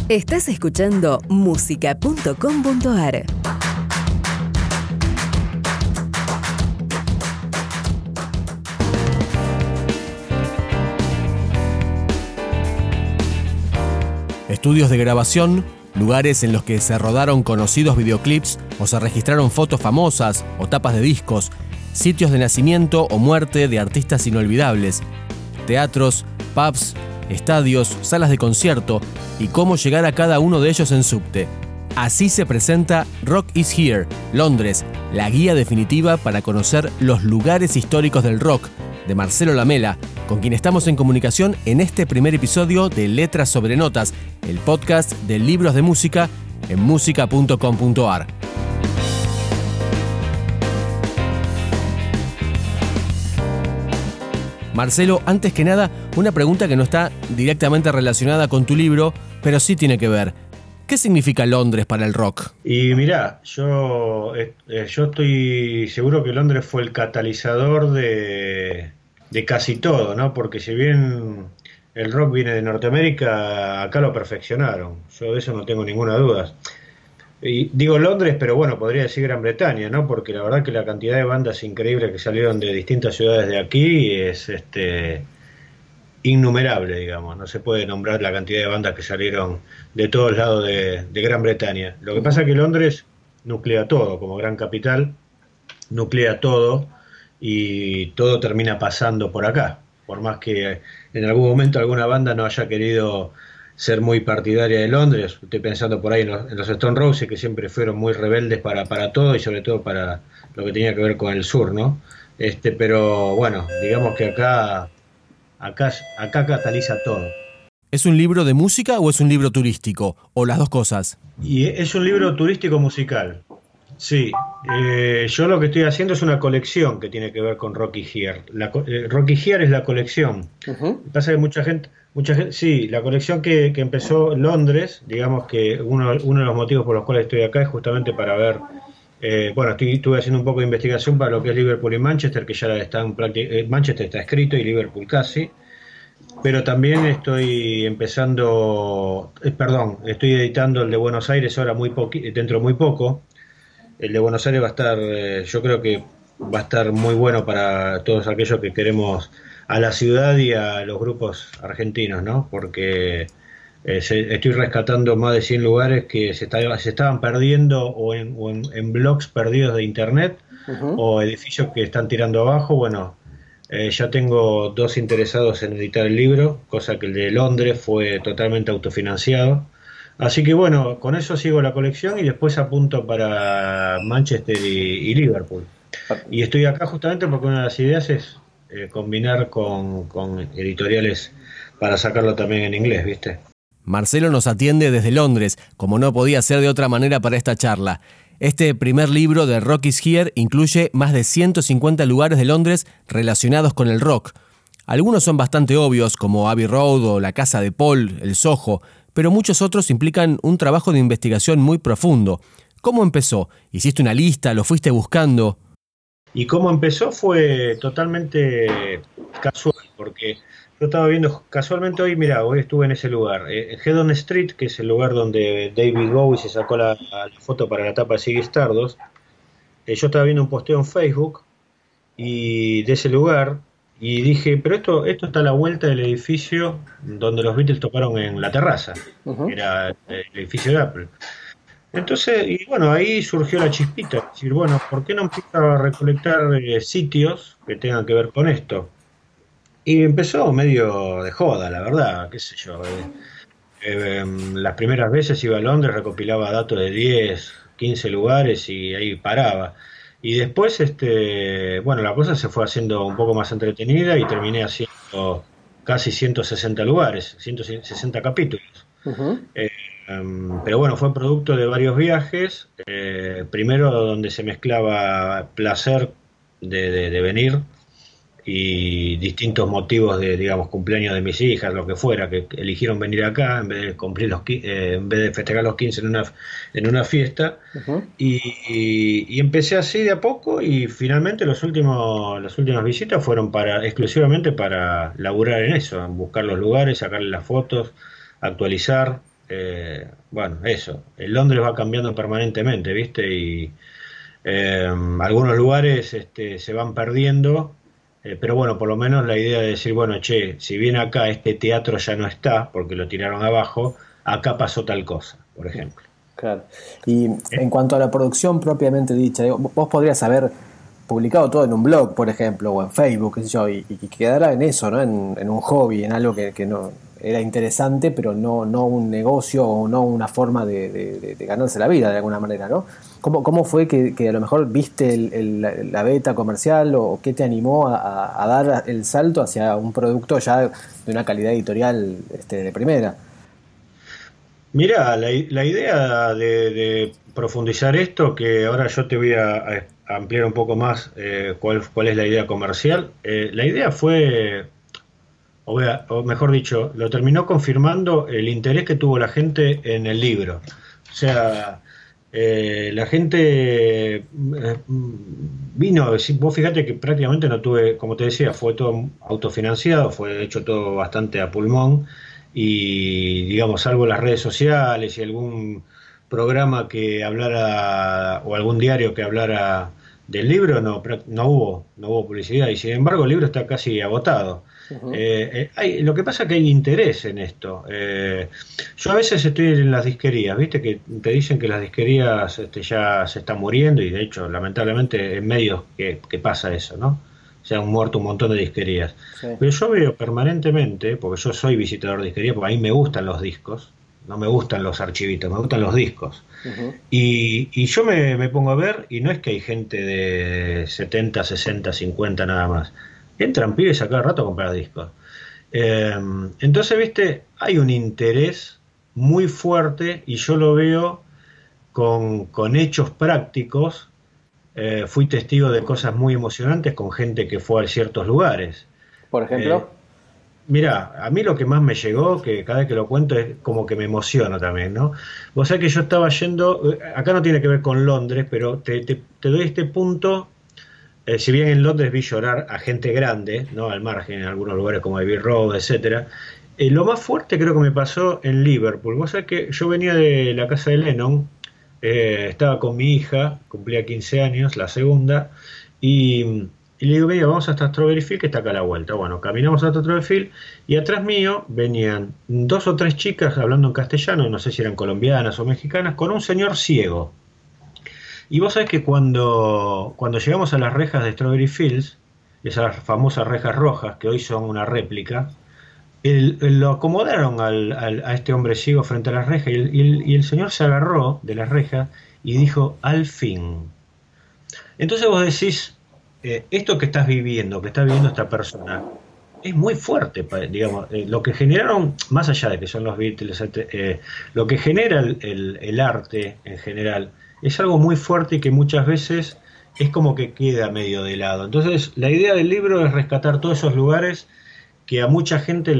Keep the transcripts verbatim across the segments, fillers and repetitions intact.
Estás escuchando música punto com punto ar. Estudios de grabación, lugares en los que se rodaron conocidos videoclips o se registraron fotos famosas o tapas de discos, sitios de nacimiento o muerte de artistas inolvidables, teatros, pubs, estadios, salas de concierto y cómo llegar a cada uno de ellos en subte. Así se presenta Rock is Here, Londres, la guía definitiva para conocer los lugares históricos del rock, de Marcelo Lamela, con quien estamos en comunicación en este primer episodio de Letras sobre Notas, el podcast de libros de música en música punto com punto ar. Marcelo, antes que nada, una pregunta que no está directamente relacionada con tu libro, pero sí tiene que ver. ¿Qué significa Londres para el rock? Y mirá, yo, eh, yo estoy seguro que Londres fue el catalizador de, de casi todo, ¿no? Porque si bien el rock viene de Norteamérica, acá lo perfeccionaron. Yo de eso no tengo ninguna duda. Y digo Londres, pero bueno, podría decir Gran Bretaña, ¿no? Porque la verdad que la cantidad de bandas increíbles que salieron de distintas ciudades de aquí es este innumerable, digamos. No se puede nombrar la cantidad de bandas que salieron de todos lados de, de Gran Bretaña. Lo que pasa es que Londres nuclea todo, como gran capital, nuclea todo y todo termina pasando por acá. Por más que en algún momento alguna banda no haya querido ser muy partidaria de Londres, estoy pensando por ahí en los, en los Stone Roses, que siempre fueron muy rebeldes para, para todo y sobre todo para lo que tenía que ver con el sur, ¿no? Este, pero bueno, digamos que acá, acá, acá cataliza todo. ¿Es un libro de música o es un libro turístico? ¿O las dos cosas? Y es un libro turístico musical. Sí, eh, yo lo que estoy haciendo es una colección que tiene que ver con Rock is Here. La, eh, Rock is Here es la colección. Uh-huh. Lo que pasa es que mucha gente, mucha gente, sí, la colección que, que empezó en Londres, digamos que uno, uno de los motivos por los cuales estoy acá es justamente para ver, eh, bueno, estoy, estuve haciendo un poco de investigación para lo que es Liverpool y Manchester, que ya están prácticamente, Manchester está escrito y Liverpool casi. Pero también estoy empezando, eh, perdón, estoy editando el de Buenos Aires ahora muy poqui, dentro de muy poco. El de Buenos Aires va a estar, eh, yo creo que va a estar muy bueno para todos aquellos que queremos a la ciudad y a los grupos argentinos, ¿no? Porque eh, se, estoy rescatando más de cien lugares que se, está, se estaban perdiendo o en, o en, en blogs perdidos de internet, uh-huh, o edificios que están tirando abajo. Bueno, eh, ya tengo dos interesados en editar el libro, cosa que el de Londres fue totalmente autofinanciado. Así que bueno, con eso sigo la colección y después apunto para Manchester y, y Liverpool. Y estoy acá justamente porque una de las ideas es eh, combinar con, con editoriales para sacarlo también en inglés, ¿viste? Marcelo nos atiende desde Londres, como no podía ser de otra manera para esta charla. Este primer libro de Rock is Here incluye más de ciento cincuenta lugares de Londres relacionados con el rock. Algunos son bastante obvios, como Abbey Road o la Casa de Paul, el Soho, pero muchos otros implican un trabajo de investigación muy profundo. ¿Cómo empezó? ¿Hiciste una lista? ¿Lo fuiste buscando? Y cómo empezó fue totalmente casual, porque yo estaba viendo casualmente hoy, mira, hoy estuve en ese lugar, eh, Hedon Street, que es el lugar donde David Bowie se sacó la, la foto para la tapa de Ziggy Stardust. Eh, yo estaba viendo un posteo en Facebook y de ese lugar, y dije, pero esto esto está a la vuelta del edificio donde los Beatles tocaron en la terraza, uh-huh, era el edificio de Apple. Entonces, y bueno, ahí surgió la chispita, es decir, bueno, ¿por qué no empiezo a recolectar eh, sitios que tengan que ver con esto? Y empezó medio de joda, la verdad, qué sé yo. Eh, eh, las primeras veces iba a Londres, recopilaba datos de diez, quince lugares y ahí paraba. Y después, este, bueno, la cosa se fue haciendo un poco más entretenida y terminé haciendo casi ciento sesenta lugares, ciento sesenta capítulos. Uh-huh. Eh, um, pero bueno, fue producto de varios viajes. Eh, primero donde se mezclaba placer de, de, de venir y distintos motivos de, digamos, cumpleaños de mis hijas, lo que fuera, que eligieron venir acá en vez de cumplir los eh, en vez de festejar los quince en una en una fiesta. Uh-huh. y, y, y empecé así de a poco y finalmente los últimos las últimas visitas fueron para exclusivamente para laburar en eso, en buscar los lugares, sacarle las fotos, actualizar eh, bueno, eso, el Londres va cambiando permanentemente, ¿viste? Y eh, algunos lugares este, se van perdiendo, eh, pero bueno, por lo menos la idea de decir, bueno, che, si bien acá este teatro ya no está, porque lo tiraron abajo, acá pasó tal cosa, por ejemplo. Claro. Y en cuanto a la producción propiamente dicha, digo, vos podrías haber publicado todo en un blog, por ejemplo, o en Facebook, qué sé yo, y, y quedara en eso, ¿no? En, en un hobby, en algo que, que no era interesante, pero no, no un negocio o no una forma de, de, de ganarse la vida de alguna manera, ¿no? ¿Cómo, cómo fue que, que a lo mejor viste el, el, la beta comercial o qué te animó a, a dar el salto hacia un producto ya de una calidad editorial este, de primera? Mirá, la, la idea de, de profundizar esto, que ahora yo te voy a, a ampliar un poco más eh, cuál, cuál es la idea comercial, eh, la idea fue, o, vea, o mejor dicho, lo terminó confirmando el interés que tuvo la gente en el libro. O sea, eh, la gente eh, vino, vos fíjate que prácticamente no tuve, como te decía, fue todo autofinanciado, fue hecho todo bastante a pulmón. Y digamos, salvo las redes sociales y algún programa que hablara o algún diario que hablara del libro, no, no hubo, no hubo publicidad, y sin embargo el libro está casi agotado. Uh-huh. eh, eh, hay, lo que pasa es que hay interés en esto. Eh, yo a veces estoy en las disquerías, viste que te dicen que las disquerías este, ya se están muriendo, y de hecho lamentablemente en medios que, que pasa eso, ¿no? Se han muerto un montón de disquerías. Sí. Pero yo veo permanentemente, porque yo soy visitador de disquería, porque a mí me gustan los discos, no me gustan los archivitos, me gustan los discos. Uh-huh. Y, y yo me, me pongo a ver, y no es que hay gente de setenta, sesenta, cincuenta nada más. Entran pibes a cada rato a comprar discos. Eh, entonces, viste, hay un interés muy fuerte, y yo lo veo con, con hechos prácticos. Eh, fui testigo de cosas muy emocionantes con gente que fue a ciertos lugares. ¿Por ejemplo? Eh, mirá, a mí lo que más me llegó, que cada vez que lo cuento es como que me emociono también, ¿no? Vos sabés que yo estaba yendo, acá no tiene que ver con Londres, pero te, te, te doy este punto, eh, si bien en Londres vi llorar a gente grande, ¿no? Al margen, en algunos lugares como Abbey Road, etcétera. Eh, lo más fuerte creo que me pasó en Liverpool. Vos sabés que yo venía de la casa de Lennon. Eh, estaba con mi hija, cumplía quince años, la segunda, y, y le digo, venga, vamos hasta Strawberry Field, que está acá a la vuelta. Bueno, caminamos hasta Strawberry Field, y atrás mío venían dos o tres chicas hablando en castellano, no sé si eran colombianas o mexicanas, con un señor ciego. Y vos sabés que cuando, cuando llegamos a las rejas de Strawberry Fields, esas famosas rejas rojas, que hoy son una réplica, El, el, lo acomodaron al, al, a este hombre ciego frente a la reja, y el, y, el, y el señor se agarró de la reja y dijo, al fin. Entonces vos decís, eh, esto que estás viviendo, que está viviendo esta persona, es muy fuerte, digamos, eh, lo que generaron, más allá de que son los Beatles, eh, lo que genera el, el, el arte en general, es algo muy fuerte y que muchas veces es como que queda medio de lado. Entonces la idea del libro es rescatar todos esos lugares que a mucha gente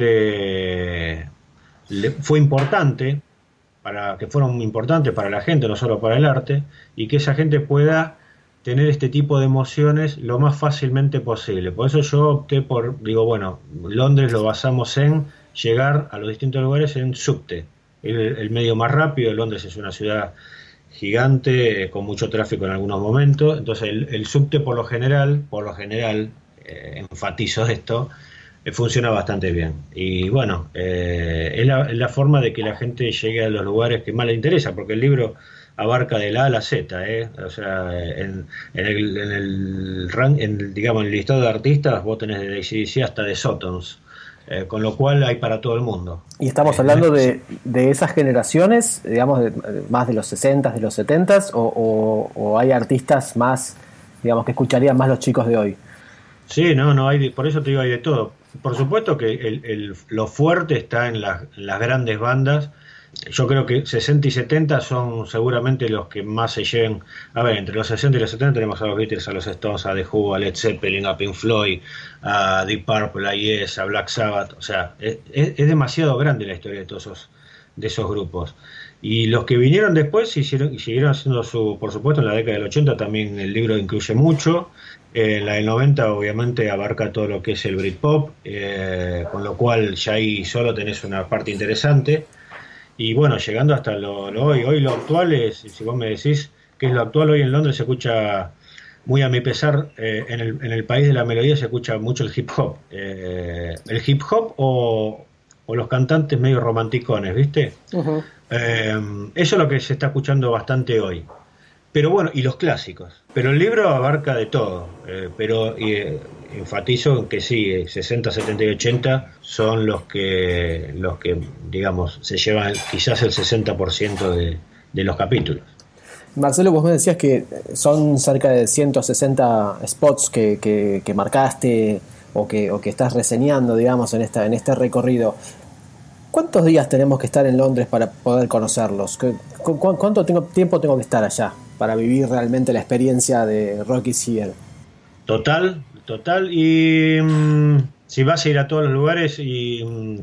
le, le fue importante, para que fueron importantes para la gente, no solo para el arte, y que esa gente pueda tener este tipo de emociones lo más fácilmente posible. Por eso yo opté por, digo, bueno, Londres lo basamos en llegar a los distintos lugares en subte, el, el medio más rápido. Londres es una ciudad gigante, eh, con mucho tráfico en algunos momentos, entonces el, el subte por lo general, por lo general, eh, enfatizo esto, funciona bastante bien. Y bueno, eh, es, la, es la forma de que la gente llegue a los lugares que más le interesa, porque el libro abarca de la A a la Z, ¿eh? O sea, en, en, el, en, el, en digamos, en el listado de artistas vos tenés de A C D C hasta de Sotons, eh, con lo cual hay para todo el mundo. Y estamos hablando de, de esas generaciones, digamos, de, más de los sesenta, de los setenta, o, o, o hay artistas más, digamos, que escucharían más los chicos de hoy. Sí, no, no hay, de, por eso te digo, hay de todo. Por supuesto que el, el, lo fuerte está en, la, en las grandes bandas. Yo creo que sesenta y setenta son seguramente los que más se lleven. A ver, entre los sesenta y los setenta tenemos a los Beatles, a los Stones, a The Who, a Led Zeppelin, a Pink Floyd, a Deep Purple, a Yes, a Black Sabbath. O sea, es, es demasiado grande la historia de todos esos, de esos grupos. Y los que vinieron después hicieron, siguieron haciendo su, por supuesto, en la década del ochenta también el libro incluye mucho. En eh, la del noventa obviamente abarca todo lo que es el Britpop, eh, con lo cual ya ahí solo tenés una parte interesante. y bueno, llegando hasta lo, lo hoy. Hoy lo actual es, si vos me decís qué es lo actual, hoy en Londres se escucha, muy a mi pesar, eh, en, el, en el país de la melodía se escucha mucho el hip hop. Eh, el hip hop o, o los cantantes medio romanticones, ¿viste? Uh-huh. Eh, eso es lo que se está escuchando bastante hoy. Pero bueno, y los clásicos. Pero el libro abarca de todo. Eh, pero eh, enfatizo en que sí, sesenta, setenta y ochenta son los que, los que digamos, se llevan quizás el sesenta por ciento de, de los capítulos. Marcelo, vos me decías que son cerca de ciento sesenta spots que, que, que marcaste o que, o que estás reseñando, digamos, en, esta, en este recorrido. ¿Cuántos días tenemos que estar en Londres para poder conocerlos? ¿Cu- cu- ¿Cuánto tengo, tiempo tengo que estar allá para vivir realmente la experiencia de Rock is Here? Total, total. Y mmm, si vas a ir a todos los lugares y mmm,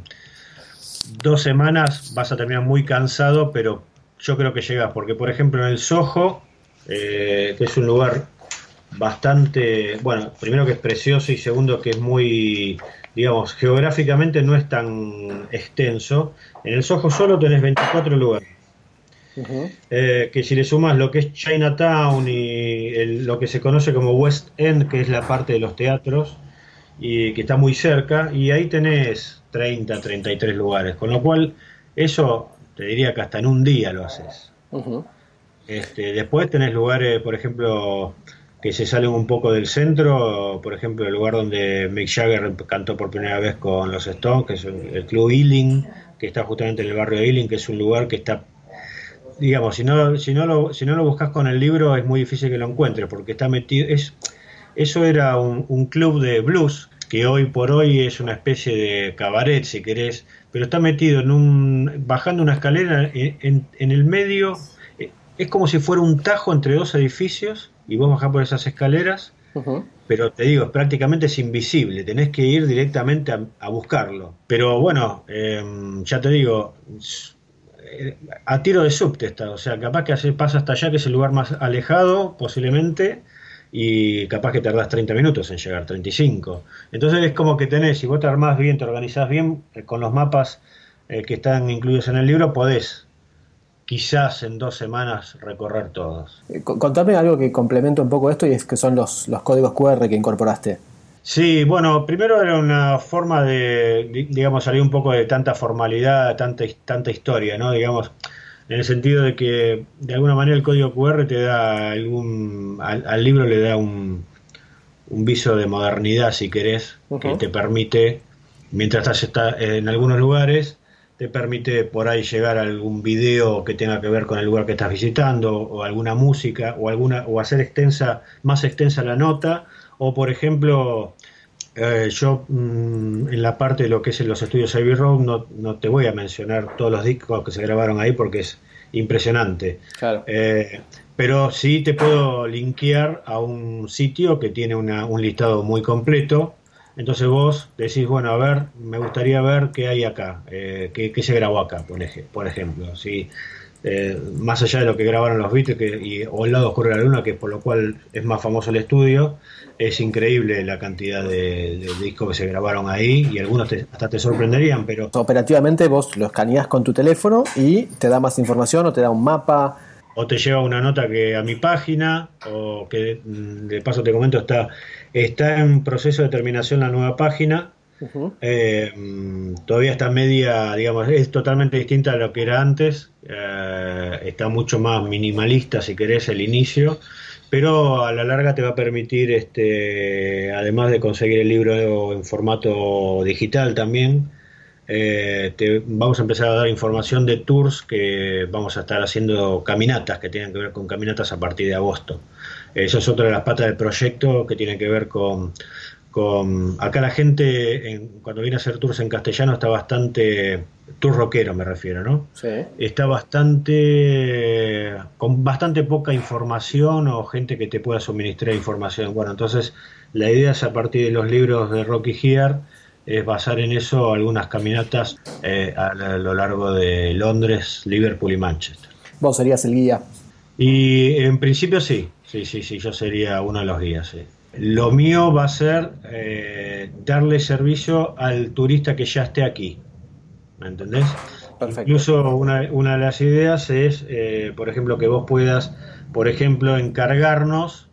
dos semanas vas a terminar muy cansado, pero yo creo que llegas, porque por ejemplo en el Soho, eh, que es un lugar bastante, bueno, primero que es precioso y segundo que es muy, digamos, geográficamente no es tan extenso. En el Soho solo tenés veinticuatro lugares. Uh-huh. Eh, que si le sumas lo que es Chinatown y el, lo que se conoce como West End, que es la parte de los teatros, y que está muy cerca, y ahí tenés treinta, treinta y tres lugares, con lo cual eso te diría que hasta en un día lo haces. Uh-huh. Este, después tenés lugares, por ejemplo, que se salen un poco del centro, por ejemplo el lugar donde Mick Jagger cantó por primera vez con los Stones, que es el Club Ealing, que está justamente en el barrio de Ealing, que es un lugar que está, digamos, si no, si no lo, si no lo buscas con el libro es muy difícil que lo encuentres, porque está metido, es, eso era un, un club de blues, que hoy por hoy es una especie de cabaret, si querés, pero está metido en un, bajando una escalera en, en, en el medio, es como si fuera un tajo entre dos edificios, y vos bajás por esas escaleras, uh-huh. Pero te digo, prácticamente es invisible, tenés que ir directamente a, a buscarlo. Pero bueno, eh, ya te digo, a tiro de subte está, o sea, capaz que hace, pasa hasta allá, que es el lugar más alejado posiblemente, y capaz que tardás treinta minutos en llegar, treinta y cinco. Entonces es como que tenés, si vos te armás bien, te organizás bien, eh, con los mapas eh, que están incluidos en el libro, podés quizás en dos semanas recorrer todos. Contame algo que complementa un poco esto, y es que son los, los códigos cu erre que incorporaste. Sí, bueno, primero era una forma de, digamos, salir un poco de tanta formalidad, tanta, tanta historia, ¿no? Digamos, en el sentido de que de alguna manera el código cu erre te da algún, al, al libro le da un, un viso de modernidad, si querés, uh-huh. Que te permite, mientras estás está en algunos lugares, te permite por ahí llegar a algún video que tenga que ver con el lugar que estás visitando, o alguna música, o alguna, o hacer extensa, más extensa la nota, o por ejemplo, eh, yo mmm, en la parte de lo que es en los estudios Abbey Road no, no te voy a mencionar todos los discos que se grabaron ahí porque es impresionante. Claro. Eh, pero sí te puedo linkear a un sitio que tiene una, un listado muy completo. Entonces vos decís, bueno, a ver, me gustaría ver qué hay acá, eh, qué, qué se grabó acá, por, ej- por ejemplo. ¿Sí? Eh, más allá de lo que grabaron los Beatles que, y, o El lado oscuro de la luna, que por lo cual es más famoso el estudio, es increíble la cantidad de, de discos que se grabaron ahí, y algunos te, hasta te sorprenderían, pero... Operativamente vos lo escaneás con tu teléfono y te da más información, o te da un mapa... O te lleva una nota que a mi página, o que de paso te comento, está, está en proceso de terminación la nueva página. Uh-huh. Eh, todavía está media, digamos, es totalmente distinta a lo que era antes. Eh, está mucho más minimalista, si querés, el inicio, pero a la larga te va a permitir, este, además de conseguir el libro en formato digital también, Eh, te, vamos a empezar a dar información de tours, que vamos a estar haciendo caminatas que tienen que ver con caminatas a partir de agosto. Eso es otra de las patas del proyecto, que tiene que ver con, con acá la gente en, cuando viene a hacer tours en castellano está bastante, tour rockero me refiero, ¿no? Sí. Está bastante, con bastante poca información, o gente que te pueda suministrar información. Bueno, entonces la idea es, a partir de los libros de Rock is Here, es basar en eso algunas caminatas eh, a, a lo largo de Londres, Liverpool y Manchester. ¿Vos serías el guía? Y en principio sí, sí, sí, sí, yo sería uno de los guías, sí. Lo mío va a ser eh, darle servicio al turista que ya esté aquí, ¿me entendés? Perfecto. Incluso una, una de las ideas es, eh, por ejemplo, que vos puedas, por ejemplo, encargarnos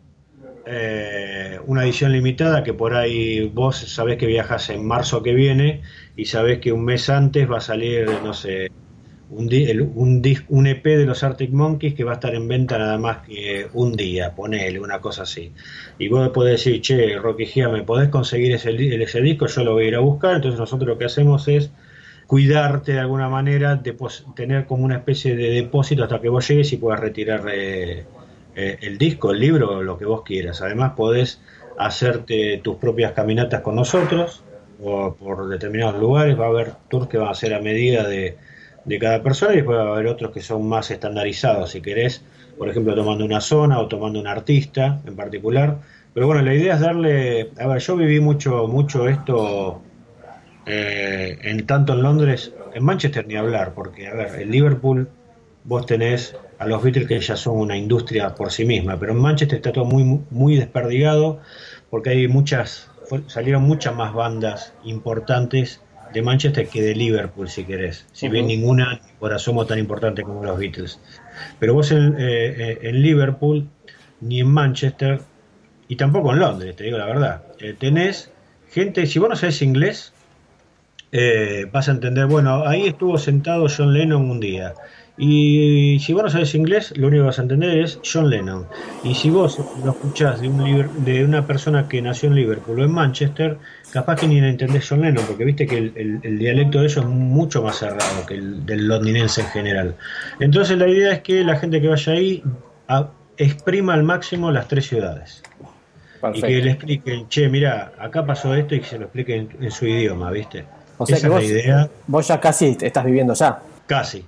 eh, una edición limitada que por ahí vos sabés que viajas en marzo que viene y sabés que un mes antes va a salir, no sé, un, di- el- un, dis- un E P de los Arctic Monkeys que va a estar en venta nada más que un día, ponele, una cosa así. Y vos podés decir, che, Rocky Gia, ¿me podés conseguir ese, li- ese disco? Yo lo voy a ir a buscar. Entonces nosotros lo que hacemos es cuidarte de alguna manera, depos- tener como una especie de depósito hasta que vos llegues y puedas retirar eh, eh, el disco, el libro, lo que vos quieras. Además podés hacerte tus propias caminatas con nosotros o por determinados lugares. Va a haber tours que van a ser a medida de, de cada persona y después va a haber otros que son más estandarizados, si querés, por ejemplo, tomando una zona o tomando un artista en particular. Pero bueno, la idea es darle, a ver, yo viví mucho, mucho esto eh, en tanto en Londres, en Manchester ni hablar, porque a ver, en Liverpool vos tenés a los Beatles que ya son una industria por sí misma, pero en Manchester está todo muy muy desperdigado porque hay muchas, fue- salieron muchas más bandas importantes de Manchester que de Liverpool, si querés, si bien Ujú. ninguna por asomo tan importante como los Beatles. Pero vos en, eh, eh, en Liverpool, ni en Manchester, y tampoco en Londres, te digo la verdad, eh, tenés gente, si vos no sabés inglés, eh, vas a entender, bueno, ahí estuvo sentado John Lennon un día. Y si vos no sabes inglés, lo único que vas a entender es John Lennon. Y si vos lo escuchás de, un liber- de una persona que nació en Liverpool o en Manchester, capaz que ni entendés John Lennon, porque viste que el, el- el dialecto de ellos es mucho más cerrado que el del londinense en general. Entonces la idea es que la gente que vaya ahí a- exprima al máximo las tres ciudades. Y que Perfecto. le expliquen, che, mira, acá pasó esto y que se lo expliquen en, en su idioma, ¿viste? O sea que Esa es la vos, idea, vos ya casi estás viviendo ya. casi.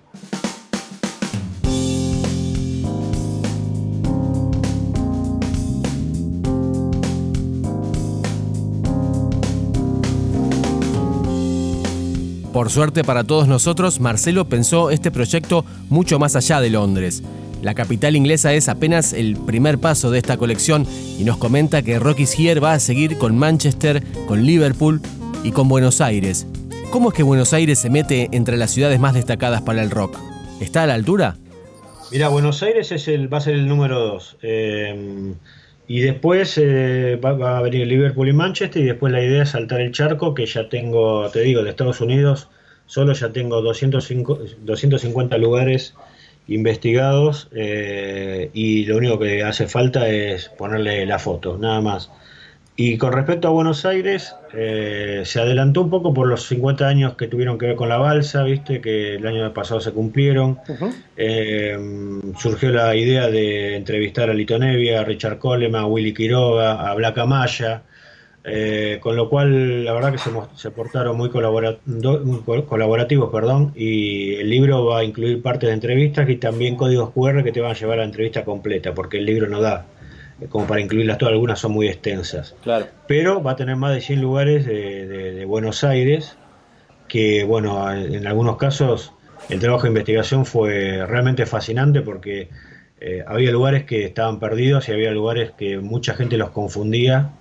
Por suerte para todos nosotros, Marcelo pensó este proyecto mucho más allá de Londres. La capital inglesa es apenas el primer paso de esta colección y nos comenta que Rocky's Here va a seguir con Manchester, con Liverpool y con Buenos Aires. ¿Cómo es que Buenos Aires se mete entre las ciudades más destacadas para el rock? ¿Está a la altura? Mira, Buenos Aires es el, va a ser el número dos. Eh, y después eh, va, va a venir Liverpool y Manchester. Y después la idea es saltar el charco, que ya tengo, te digo, de Estados Unidos, solo ya tengo doscientos cinco, doscientos cincuenta lugares investigados. Eh, y lo único que hace falta es ponerle la foto, nada más. Y con respecto a Buenos Aires, eh, se adelantó un poco por los cincuenta años que tuvieron que ver con la balsa, viste, que el año pasado se cumplieron. Ujú. Eh, surgió la idea de entrevistar a Lito Nevia, a Richard Coleman, a Willy Quiroga, a Black Amaya, eh, con lo cual la verdad que se, mo- se portaron muy, colabora- do- muy col- colaborativos, perdón, y el libro va a incluir partes de entrevistas y también códigos Q R que te van a llevar a la entrevista completa, porque el libro no da eh, como para incluirlas todas, algunas son muy extensas. Claro. Pero va a tener más de cien lugares de, de- de Buenos Aires, que bueno, en algunos casos el trabajo de investigación fue realmente fascinante porque eh, había lugares que estaban perdidos y había lugares que mucha gente los confundía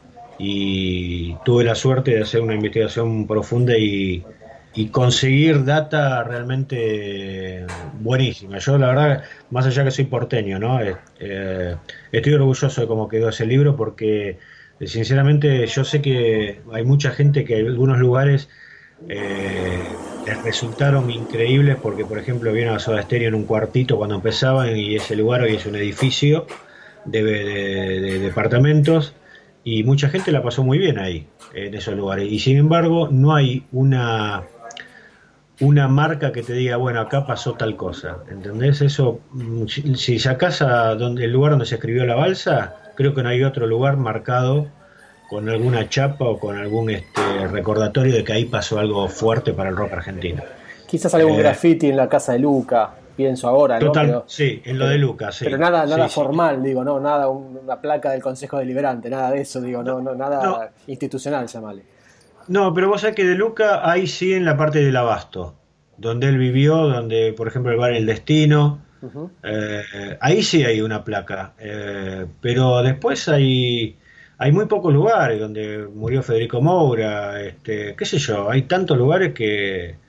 y tuve la suerte de hacer una investigación profunda y, y conseguir data realmente buenísima. Yo la verdad, más allá que soy porteño, ¿no? Eh, eh, estoy orgulloso de cómo quedó ese libro porque eh, sinceramente yo sé que hay mucha gente que en algunos lugares eh, les resultaron increíbles porque, por ejemplo, vieron a Soda Stereo en un cuartito cuando empezaban y ese lugar hoy es un edificio de, de- de departamentos y mucha gente la pasó muy bien ahí, en esos lugares. Y sin embargo, no hay una, una marca que te diga, bueno, acá pasó tal cosa. ¿Entendés? Eso, mm, si, si sacás a donde, el lugar donde se escribió la balsa, creo que no hay otro lugar marcado con alguna chapa o con algún este, recordatorio de que ahí pasó algo fuerte para el rock argentino. Quizás algún Eh, graffiti en la casa de Luca, pienso ahora, ¿no? Total, Pero, sí, en lo pero- de Lucas, sí. pero nada, nada Sí, sí. formal, digo, no, nada, un- una placa del Consejo Deliberante, nada de eso, digo, no, no, nada No. institucional, llamale. No, pero vos sabés que de Luca ahí sí en la parte del Abasto, donde él vivió, donde por ejemplo el bar El Destino, Ujú. eh, ahí sí hay una placa, eh, pero después hay, hay muy pocos lugares donde murió Federico Moura, este, qué sé yo, hay tantos lugares que,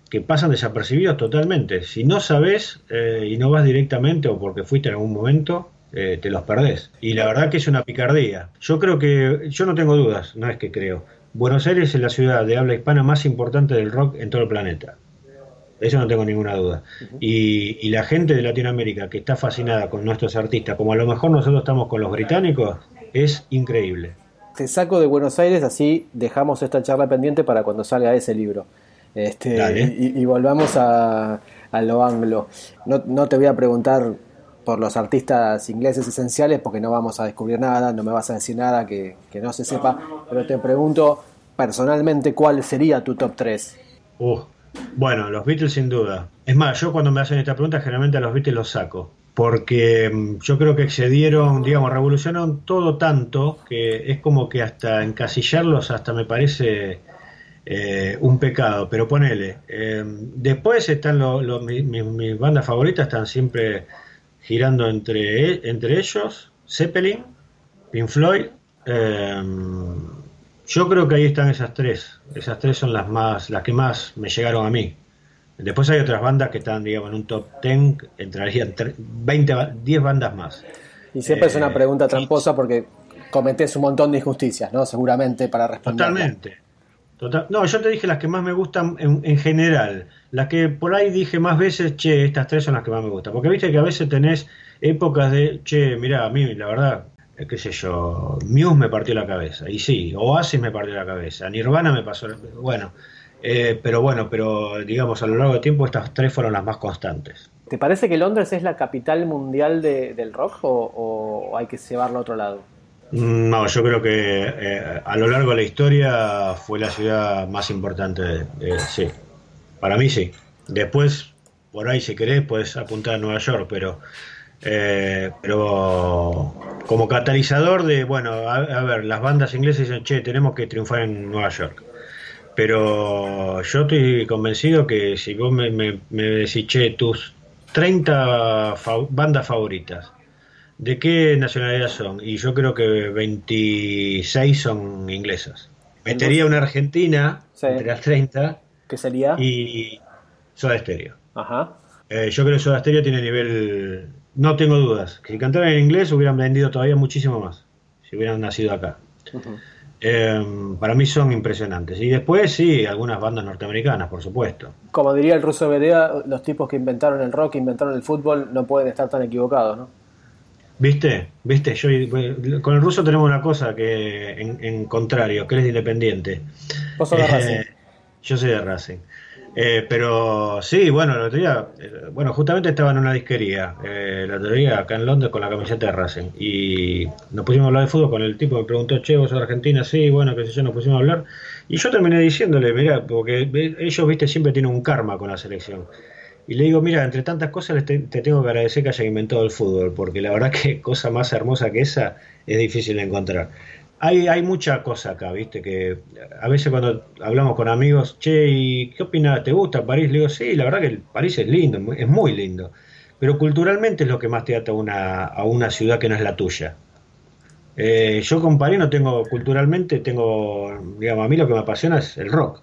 que pasan desapercibidos totalmente. Si no sabes eh, y no vas directamente o porque fuiste en algún momento, eh, te los perdés. Y la verdad que es una picardía. Yo creo que, yo no tengo dudas, no es que creo. Buenos Aires es la ciudad de habla hispana más importante del rock en todo el planeta. Eso no tengo ninguna duda. Uh-huh. Y, y la gente de Latinoamérica que está fascinada con nuestros artistas, como a lo mejor nosotros estamos con los británicos, es increíble. Te saco de Buenos Aires, así dejamos esta charla pendiente para cuando salga ese libro. Este, y, y volvamos a, a lo anglo. No, no te voy a preguntar por los artistas ingleses esenciales porque no vamos a descubrir nada, no me vas a decir nada que, que no se sepa, pero te pregunto personalmente cuál sería tu top tres. Uh. Bueno, los Beatles sin duda. Es más, yo cuando me hacen esta pregunta generalmente a los Beatles los saco, porque yo creo que excedieron, digamos, revolucionaron todo tanto que es como que hasta encasillarlos hasta me parece eh, un pecado, pero ponele. Eh, después están los, los, mis, mis bandas favoritas, están siempre girando entre, entre ellos, Zeppelin, Pink Floyd. Eh, Yo creo que ahí están esas tres. Esas tres son las más, las que más me llegaron a mí. Después hay otras bandas que están, digamos, en un top diez, entrarían veinte, diez bandas más. Y siempre eh, es una pregunta tramposa porque cometés un montón de injusticias, ¿no? Seguramente para responder. Totalmente. Total, no, yo te dije las que más me gustan en, en general. Las que por ahí dije más veces, che, estas tres son las que más me gustan. Porque viste que a veces tenés épocas de, che, mirá, a mí la verdad... qué sé yo, Muse me partió la cabeza, y sí, Oasis me partió la cabeza, Nirvana me pasó, bueno, eh, pero bueno, pero digamos a lo largo del tiempo estas tres fueron las más constantes. ¿Te parece que Londres es la capital mundial de, del rock o, o hay que llevarlo a otro lado? No, yo creo que eh, a lo largo de la historia fue la ciudad más importante, eh, sí, para mí sí. Después, por ahí si querés, puedes apuntar a Nueva York, pero... Eh, pero como catalizador de, bueno, a, a ver, las bandas inglesas dicen, che, tenemos que triunfar en Nueva York, pero yo estoy convencido que si vos me, me, me decís, che, tus treinta fa- bandas favoritas, ¿de qué nacionalidad son? Y yo creo que veintiséis son inglesas. Metería una argentina, sí, entre las treinta. ¿Qué sería? Y Soda Stereo. Ajá. Eh, yo creo que Soda Stereo tiene nivel... No tengo dudas, que si cantaran en inglés hubieran vendido todavía muchísimo más, si hubieran nacido acá. Uh-huh. Eh, para mí son impresionantes. Y después sí, algunas bandas norteamericanas, por supuesto. Como diría el ruso Bedea, los tipos que inventaron el rock, inventaron el fútbol, no pueden estar tan equivocados, ¿no? ¿Viste? ¿Viste? Yo, con el ruso tenemos una cosa que en, en contrario, que él es independiente. Vos sos de eh, Racing. Yo soy de Racing. Eh, pero sí, bueno, el otro día, eh, bueno, justamente estaba en una disquería, eh, el otro día acá en Londres con la camiseta de Racing y nos pusimos a hablar de fútbol con el tipo, me preguntó, che, vos sos de Argentina, sí, bueno, qué sé yo, nos pusimos a hablar y yo terminé diciéndole, mirá, porque ellos, viste, siempre tienen un karma con la selección y le digo, mira, entre tantas cosas les te, te tengo que agradecer que hayan inventado el fútbol, porque la verdad que cosa más hermosa que esa es difícil de encontrar. Hay, hay mucha cosa acá, viste, que a veces cuando hablamos con amigos, che, ¿y qué opinas? ¿Te gusta París? Le digo, sí, la verdad que el París es lindo, es muy lindo, pero culturalmente es lo que más te ata a una, a una ciudad que no es la tuya. Eh, yo con París no tengo, culturalmente tengo, digamos, a mí lo que me apasiona es el rock,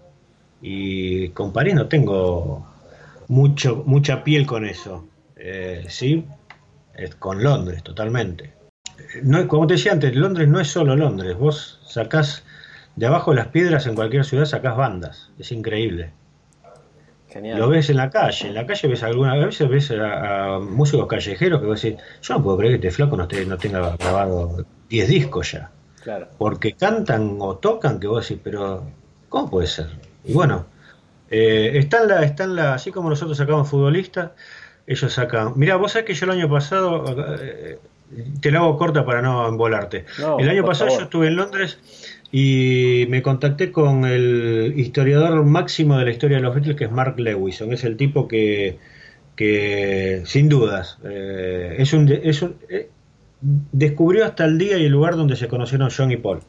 y con París no tengo mucho, mucha piel con eso, eh, sí, es con Londres, totalmente. No, como te decía antes, Londres no es solo Londres, vos sacás de abajo de las piedras en cualquier ciudad, sacás bandas, es increíble. Genial. Lo ves en la calle, en la calle ves alguna, a veces ves a, a músicos callejeros que vos decís, yo no puedo creer que este flaco no, te, no tenga grabado diez discos ya. Claro. Porque cantan o tocan que vos decís, pero ¿cómo puede ser? Y bueno, eh, están la, están la, así como nosotros sacamos futbolistas, ellos sacan. Mirá, vos sabés que yo el año pasado, eh, te la hago corta para no embolarte. No, el año pasado favor. Yo estuve en Londres y me contacté con el historiador máximo de la historia de los Beatles, que es Mark Lewison. Es el tipo que, que sin dudas, eh, es un, es un eh, descubrió hasta el día y el lugar donde se conocieron John y Paul.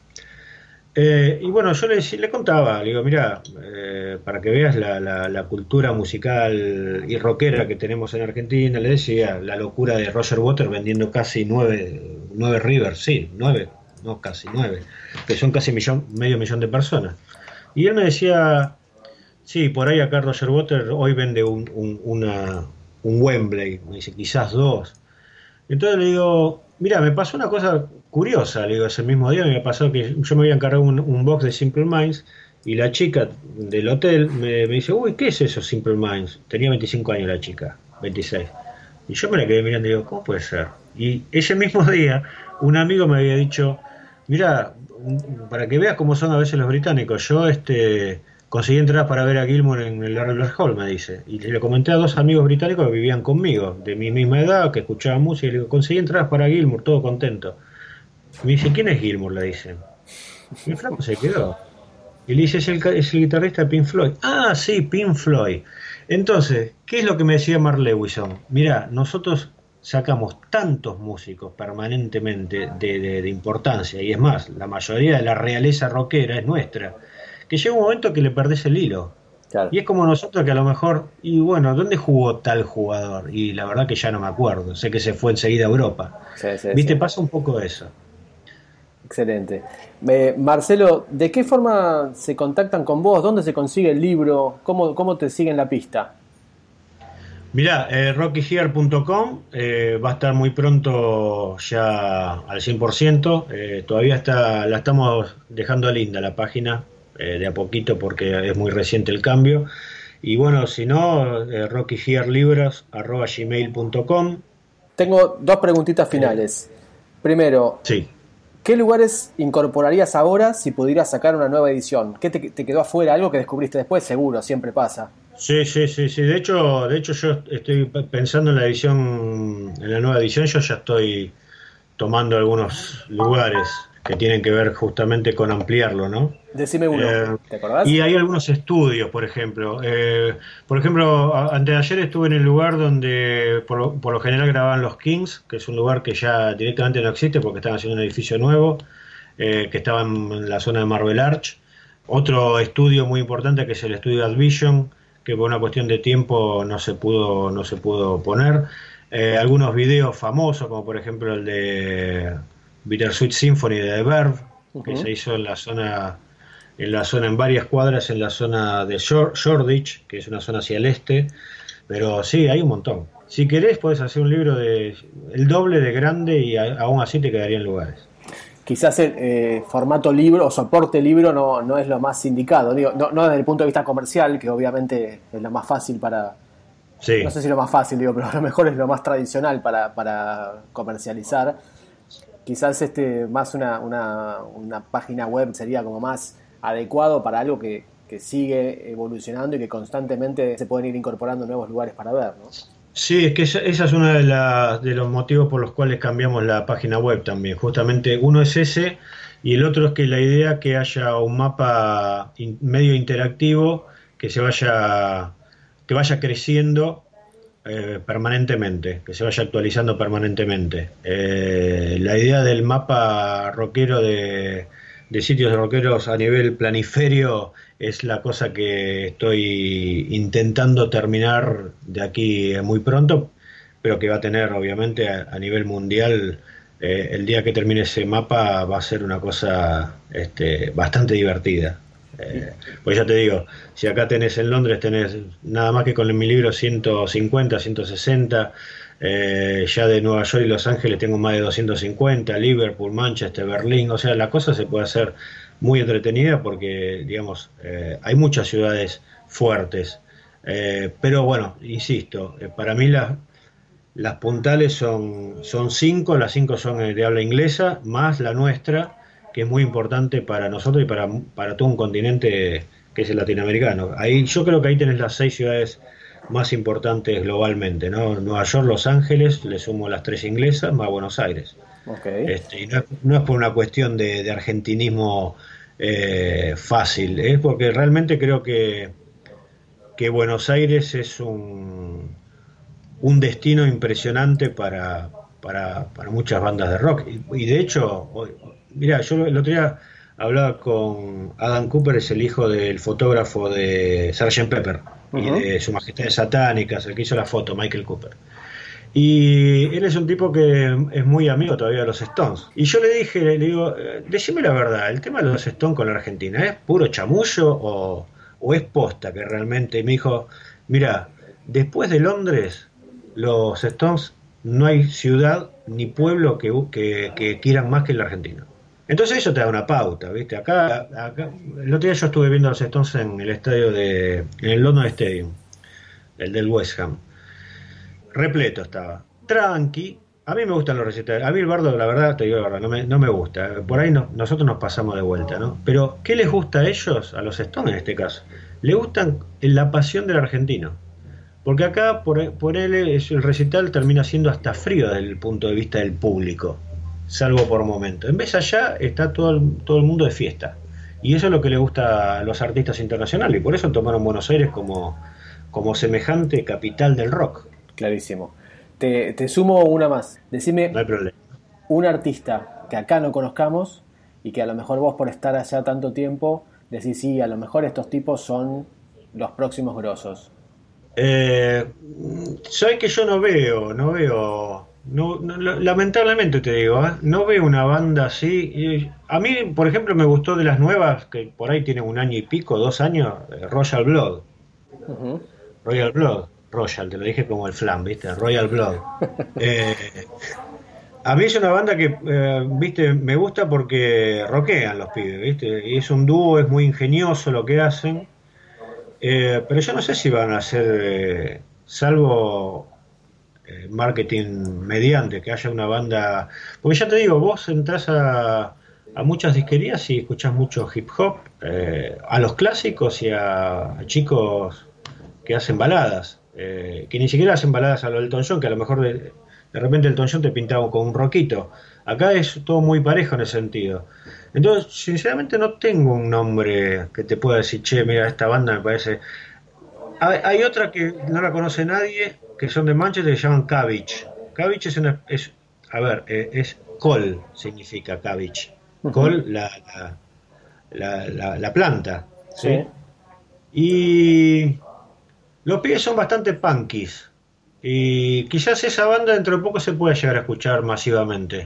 Eh, y bueno, yo le, le contaba, le digo, mira, eh, para que veas la, la, la cultura musical y rockera que tenemos en Argentina, le decía, la locura de Roger Waters vendiendo casi nueve, nueve Rivers, sí, nueve, no casi nueve, que son casi millón, medio millón de personas. Y él me decía, Sí, por ahí acá Roger Waters hoy vende un, un, una, un Wembley, me dice quizás dos. Entonces le digo, mira, me pasó una cosa curiosa, le digo, ese mismo día me pasó que yo me había encargado un, un box de Simple Minds y la chica del hotel me, me dice, uy, ¿qué es eso Simple Minds? Tenía veinticinco años la chica, veintiséis. Y yo me la quedé mirando y digo, ¿cómo puede ser? Y ese mismo día un amigo me había dicho, mira, para que veas cómo son a veces los británicos, yo este conseguí entradas para ver a Gilmour en el Albert Hall, me dice. Y le comenté a dos amigos británicos que vivían conmigo, de mi misma edad, que escuchaban música, y le digo, conseguí entradas para Gilmour, todo contento. Y me dice, ¿quién es Gilmour? Le dicen. Y el flaco se quedó. Y le dice, es el, es el guitarrista de Pink Floyd. Ah, sí, Pink Floyd. Entonces, ¿qué es lo que me decía Mark Lewison? Mirá, nosotros sacamos tantos músicos permanentemente de, de, de importancia, y es más, la mayoría de la realeza rockera es nuestra, que llega un momento que le perdés el hilo. Claro. Y es como nosotros que a lo mejor, y bueno, ¿dónde jugó tal jugador? Y la verdad que ya no me acuerdo, sé que se fue enseguida a Europa. Sí, sí, ¿viste? Sí. Pasa un poco eso. Excelente. Eh, Marcelo, ¿de qué forma se contactan con vos? ¿Dónde se consigue el libro? ¿Cómo, cómo te siguen la pista? Mirá, eh, rocky here punto com eh, va a estar muy pronto ya al cien por ciento. Eh, todavía está, la estamos dejando linda la página, eh, de a poquito porque es muy reciente el cambio. Y bueno, si no, eh, rocky here libros arroba gmail punto com. Tengo dos preguntitas finales. Primero, sí. ¿Qué lugares incorporarías ahora si pudieras sacar una nueva edición? ¿Qué te, te quedó afuera? ¿Algo que descubriste después? Seguro, siempre pasa. Sí, sí, sí, sí. De hecho, de hecho yo estoy pensando en la edición, en la nueva edición, yo ya estoy tomando algunos lugares que tienen que ver justamente con ampliarlo, ¿no? Decime uno, eh, ¿te acordás? Y hay algunos estudios, por ejemplo. Eh, por ejemplo, antes de ayer estuve en el lugar donde por lo, por lo general grababan los Kings, que es un lugar que ya directamente no existe porque están haciendo un edificio nuevo, eh, que estaba en la zona de Marble Arch. Otro estudio muy importante que es el estudio Advision, que por una cuestión de tiempo no se pudo, no se pudo poner. Eh, algunos videos famosos, como por ejemplo el de Bittersweet Symphony de The Verve, uh-huh. que se hizo en la zona, en la zona, en varias cuadras, en la zona de Shoreditch, que es una zona hacia el este. Pero sí, hay un montón. Si querés, podés hacer un libro de el doble de grande y a, aún así te quedarían lugares. Quizás el eh, formato libro o soporte libro no, no es lo más indicado, digo, no, no desde el punto de vista comercial, que obviamente es lo más fácil para... Sí. No sé si lo más fácil, digo, pero a lo mejor es lo más tradicional para, para comercializar. Quizás este más una, una, una página web sería como más adecuado para algo que, que sigue evolucionando y que constantemente se pueden ir incorporando nuevos lugares para ver, ¿no? Sí, es que esa, esa es uno de, la, de los motivos por los cuales cambiamos la página web también. Justamente uno es ese y el otro es que la idea que haya un mapa in, medio interactivo que se vaya, que vaya creciendo eh, permanentemente, que se vaya actualizando permanentemente. Eh, la idea del mapa rockero de, de sitios de rockeros a nivel planiferio es la cosa que estoy intentando terminar de aquí muy pronto, pero que va a tener obviamente a, a nivel mundial. Eh, el día que termine ese mapa va a ser una cosa este, bastante divertida. Eh, pues ya te digo, si acá tenés en Londres, tenés nada más que con mi libro ciento cincuenta, ciento sesenta, eh, ya de Nueva York y Los Ángeles tengo más de doscientos cincuenta, Liverpool, Manchester, Berlín, o sea, la cosa se puede hacer muy entretenida porque, digamos, eh, hay muchas ciudades fuertes, eh, pero bueno, insisto, eh, para mí las, las puntales son, son cinco, las cinco son de habla inglesa, más la nuestra, que es muy importante para nosotros y para, para todo un continente que es el latinoamericano. Ahí, yo creo que ahí tenés las seis ciudades más importantes globalmente, ¿no? Nueva York, Los Ángeles, le sumo las tres inglesas, más Buenos Aires. Okay. Este, y no, no es por una cuestión de, de argentinismo eh, fácil, es porque realmente creo que, que Buenos Aires es un, un destino impresionante para, para, para muchas bandas de rock. Y, y de hecho, mira, yo el otro día hablaba con Adam Cooper, es el hijo del fotógrafo de sergeant Pepper, uh-huh. y de Su Majestad Satánicas, el que hizo la foto, Michael Cooper. Y él es un tipo que es muy amigo todavía de los Stones. Y yo le dije, le digo, decime la verdad, ¿el tema de los Stones con la Argentina es puro chamullo o, o es posta que realmente? Y me dijo, mira, después de Londres, los Stones, no hay ciudad ni pueblo que, que, que quieran más que el argentino. Entonces eso te da una pauta, ¿viste? Acá, acá, el otro día yo estuve viendo a los Stones en el estadio de, en el London Stadium, el del West Ham. Repleto estaba. Tranqui. A mí me gustan los recitales. A mí el bardo, la verdad, te digo la verdad, no me, no me gusta. Por ahí no, nosotros nos pasamos de vuelta, ¿no? Pero, ¿qué les gusta a ellos, a los Stones en este caso? Les gustan la pasión del argentino. Porque acá, por, por él, el recital termina siendo hasta frío desde el punto de vista del público, salvo por momento. En vez allá está todo el, todo el mundo de fiesta. Y eso es lo que le gusta a los artistas internacionales. Y por eso tomaron Buenos Aires como, como semejante capital del rock. Clarísimo. Te, te sumo una más. Decime, No hay problema. un artista que acá no conozcamos y que a lo mejor vos, por estar allá tanto tiempo, decís, sí, a lo mejor estos tipos son los próximos grosos. Eh, sabes que yo no veo, no veo, no, no, lamentablemente te digo, ¿eh? No veo una banda así. Y a mí, por ejemplo, me gustó de las nuevas, que por ahí tienen un año y pico, dos años, Royal Blood. Uh-huh. Royal Blood. Royal, te lo dije como el flan, ¿viste? Royal Blood. Eh, a mí es una banda que, eh, ¿viste? Me gusta porque rockean los pibes, ¿viste? Y es un dúo, es muy ingenioso lo que hacen. Eh, pero yo no sé si van a hacer, eh, salvo eh, marketing mediante, que haya una banda. Porque ya te digo, vos entras a, a muchas disquerías y escuchás mucho hip hop, eh, a los clásicos y a, a chicos que hacen baladas. Eh, que ni siquiera hacen baladas a lo del Elton John, que a lo mejor de, de repente el Elton John te pintaba con un rockito. Acá es todo muy parejo en ese sentido. Entonces, sinceramente no tengo un nombre que te pueda decir, che, mira, esta banda me parece... Hay, hay otra que no la conoce nadie, que son de Manchester, que se llaman Cabbage. Cabbage es una... Es, a ver, eh, es col, significa cabbage. Col, la, la, la, la, la planta. ¿sí? Sí. Y... Los pibes son bastante punkis y quizás esa banda dentro de poco se pueda llegar a escuchar masivamente.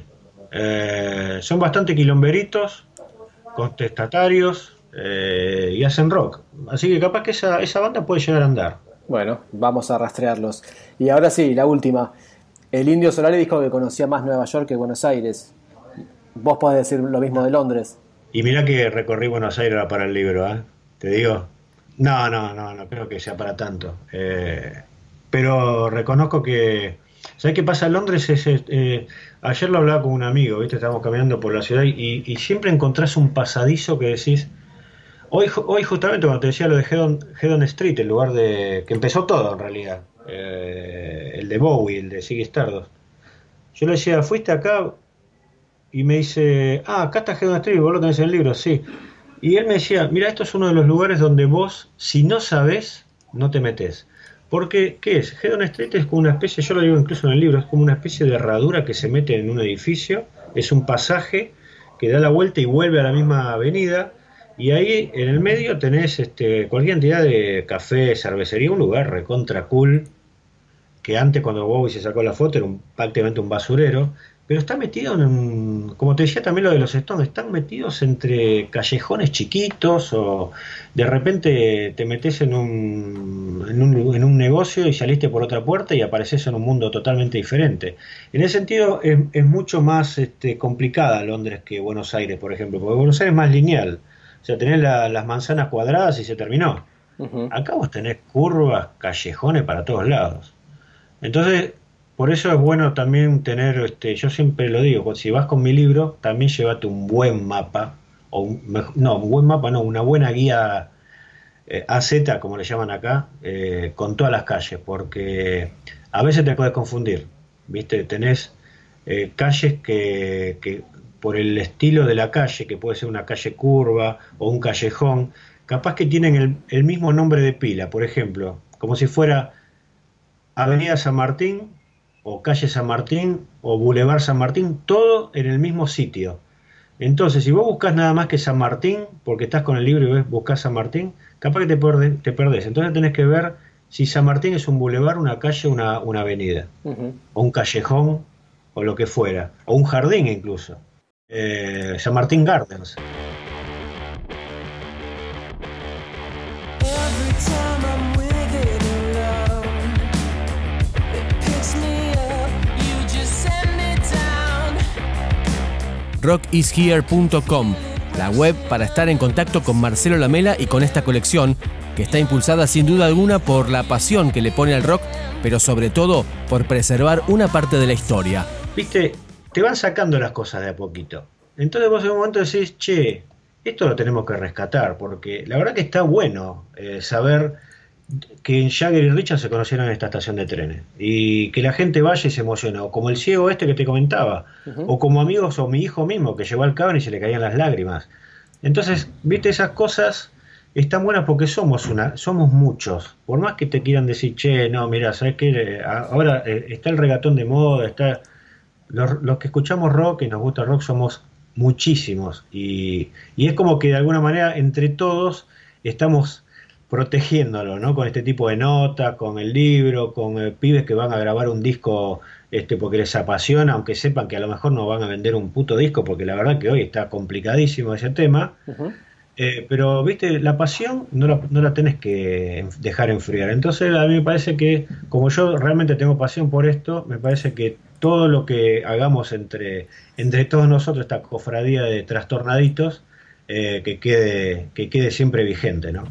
Eh, son bastante quilomberitos, contestatarios eh, y hacen rock. Así que capaz que esa, esa banda puede llegar a andar. Bueno, vamos a rastrearlos. Y ahora sí, la última. El Indio Solari dijo que conocía más Nueva York que Buenos Aires. Vos podés decir lo mismo de Londres. Y mirá que recorrí Buenos Aires para el libro, ¿eh? Te digo... No, no, no, no creo que sea para tanto. Eh, pero reconozco que... ¿Sabes qué pasa en Londres? Es, eh, ayer lo hablaba con un amigo, ¿viste? Estábamos caminando por la ciudad y, y siempre encontrás un pasadizo que decís... Hoy, hoy justamente cuando te decía lo de Hedon, Hedon Street, el lugar de que empezó todo en realidad, eh, el de Bowie, el de Ziggy Stardust. Yo le decía, ¿fuiste acá? Y me dice, ah, acá está Hedon Street, vos lo tenés en el libro, sí. Y él me decía, mira, esto es uno de los lugares donde vos, si no sabés, no te metés. Porque, ¿qué es? Hedon Street es como una especie, yo lo digo incluso en el libro, es como una especie de herradura que se mete en un edificio, es un pasaje que da la vuelta y vuelve a la misma avenida, y ahí en el medio tenés este, cualquier cantidad de café, cervecería, un lugar recontra cool, que antes cuando Bowie se sacó la foto era un, prácticamente un basurero, pero está metido en un, como te decía también lo de los Stones, están metidos entre callejones chiquitos o de repente te metes en un, en un, en un negocio y saliste por otra puerta y apareces en un mundo totalmente diferente. En ese sentido es, es mucho más este, complicada Londres que Buenos Aires, por ejemplo, porque Buenos Aires es más lineal, o sea, tenés la, las manzanas cuadradas y se terminó. Uh-huh. Acá vos tenés curvas, callejones para todos lados. Entonces... Por eso es bueno también tener, este, yo siempre lo digo, si vas con mi libro, también llévate un buen mapa, o un, no, un buen mapa no, una buena guía eh, A Z, como le llaman acá, eh, con todas las calles, porque a veces te puedes confundir, ¿viste? Tenés eh, calles que, que por el estilo de la calle, que puede ser una calle curva o un callejón, capaz que tienen el, el mismo nombre de pila, por ejemplo, como si fuera Avenida San Martín, o calle San Martín, o Boulevard San Martín, todo en el mismo sitio. Entonces, si vos buscas nada más que San Martín, porque estás con el libro y ves, buscas San Martín, capaz que te, perde, te perdés. Entonces tenés que ver si San Martín es un boulevard, una calle, una, una avenida, uh-huh. o un callejón, o lo que fuera, o un jardín incluso. Eh, San Martín Gardens. rock is here punto com, la web para estar en contacto con Marcelo Lamela y con esta colección, que está impulsada sin duda alguna por la pasión que le pone al rock, pero sobre todo por preservar una parte de la historia. Viste, te van sacando las cosas de a poquito. Entonces vos en un momento decís, che, esto lo tenemos que rescatar, porque la verdad que está bueno eh, saber que Jagger y Richard se conocieron en esta estación de trenes, y que la gente vaya y se emociona, o como el ciego este que te comentaba, uh-huh. o como amigos, o mi hijo mismo, que llegó al cable y se le caían las lágrimas. Entonces, viste, esas cosas están buenas porque somos una, somos muchos. Por más que te quieran decir, che, no, mira, ¿sabes qué? Ahora está el reggaetón de moda, está los, los que escuchamos rock y nos gusta el rock somos muchísimos. Y, y es como que de alguna manera entre todos estamos protegiéndolo, ¿no? Con este tipo de notas, con el libro, con eh, pibes que van a grabar un disco este, porque les apasiona, aunque sepan que a lo mejor no van a vender un puto disco, porque la verdad que hoy está complicadísimo ese tema. Uh-huh. Eh, pero, viste, la pasión no la, no la tenés que dejar enfriar. Entonces a mí me parece que, como yo realmente tengo pasión por esto, me parece que todo lo que hagamos entre, entre todos nosotros, esta cofradía de trastornaditos, eh, que quede, que quede siempre vigente, ¿no?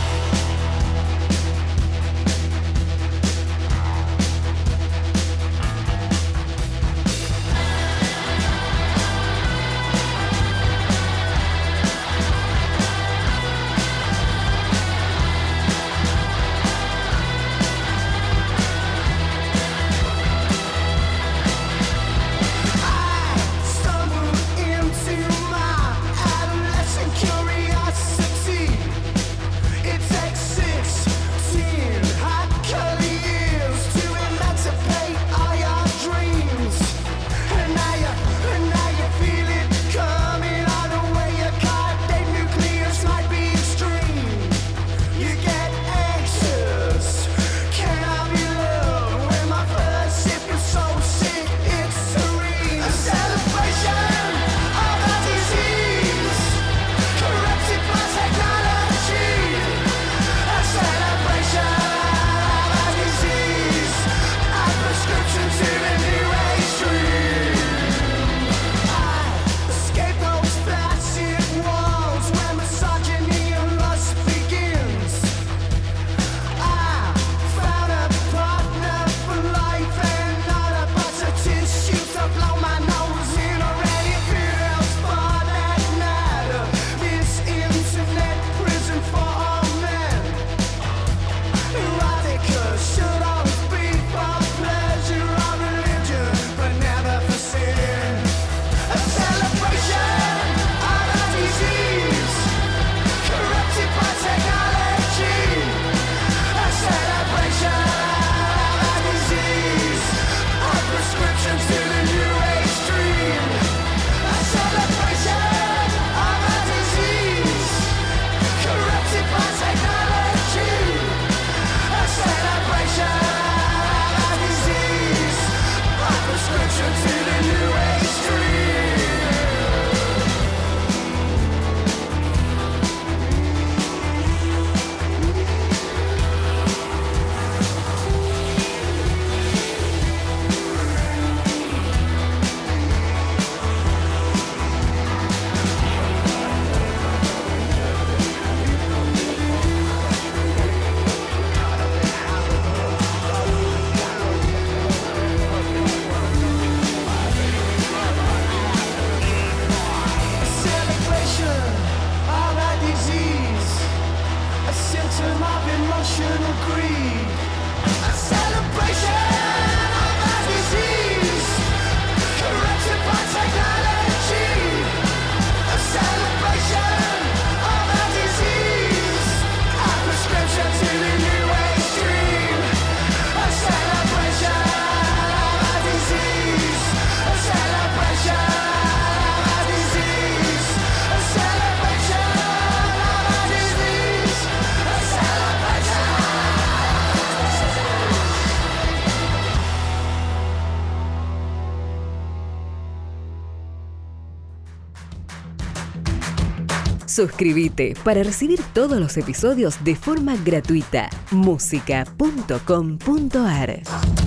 Suscríbete para recibir todos los episodios de forma gratuita. música punto com punto ar